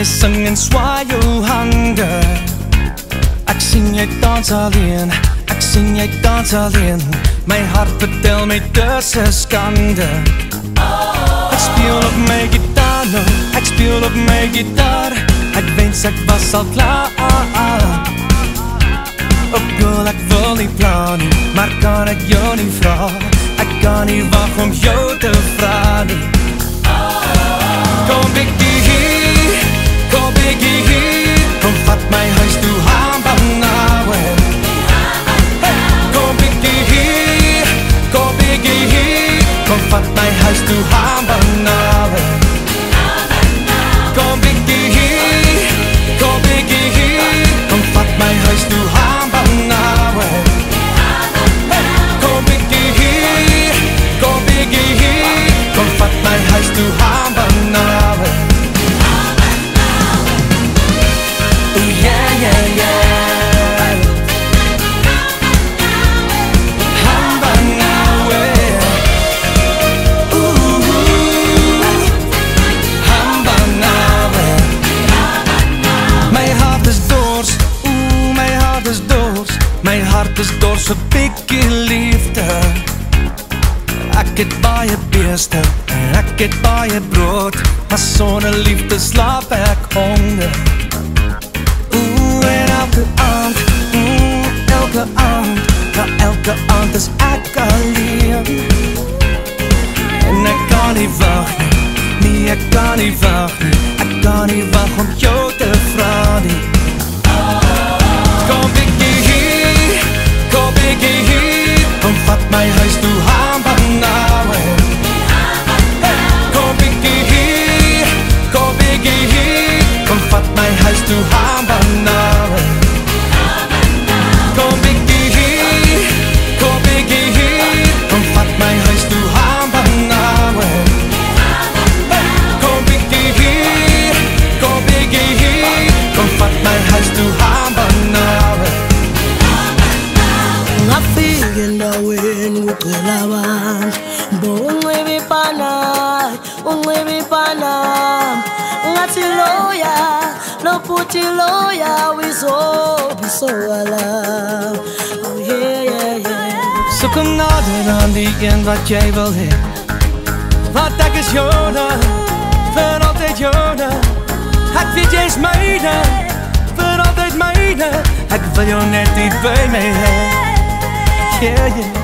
jy sing en swaai jou hande. Ek sien jy dans alleen, ek sien jy dans alleen. My hart vertel my dis 'n skande. Ek speel op my gitaar nou, ek speel op my gitaar. Ek wens ek was al klaar. Oh girl, ek wil nie plan nie, maar kan ek jou nie vra? Ek kan nie wag om jou te vra nie. Kom biggie hier, kom biggie hier. Kom vat my huis toe, Hambangawe. Kom biggie hier, kom biggie hier. Kom vat my huis toe, Hambangawe. Kom biggie hier, kom biggie hier. Kom vat my huis toe, Hambangawe. Kom biggie hier, kom biggie hier. Kom vat my huis toe, Hambangawe. Yeah, yeah, yeah. Hambangawe. Ooh, Hambangawe. My hart is dors, ooh, my hart is dors. My hart is dors vir bietjie liefde. Ek het baie beeste en ek het baie brood, maar sonder liefde slaap ek honger. En elke aand, ja elke aand is ek alleen. En ek kan nie wag nie, nee ek kan nie wag nie. Ek kan nie wag om jou te vra nie. Kom biggie hier, kom biggie hier. Kom vat my huis toe, Hambangawe. Kom biggie hier, kom biggie hier. Kom vat my huis toe, Hambangawe. Kom biggie hier, kom biggie hier. Kom vat my huis toe, Hambangawe. Kom biggie hier, kom biggie hier. Kom vat my huis toe, Hambangawe. Ngafike endaweni kucela abantu, unxibe ipanay, unxibe ipanay. Ngathi loya, loputhi loya, wizobisoala. Oh yeah, yeah, yeah. So kom nader aan die een wat jy wil hê. Want ek is joune, vir altyd joune. Ek weet jy is myne, vir altyd myne. Ek wil jou net hier by my hê. Yeah, yeah.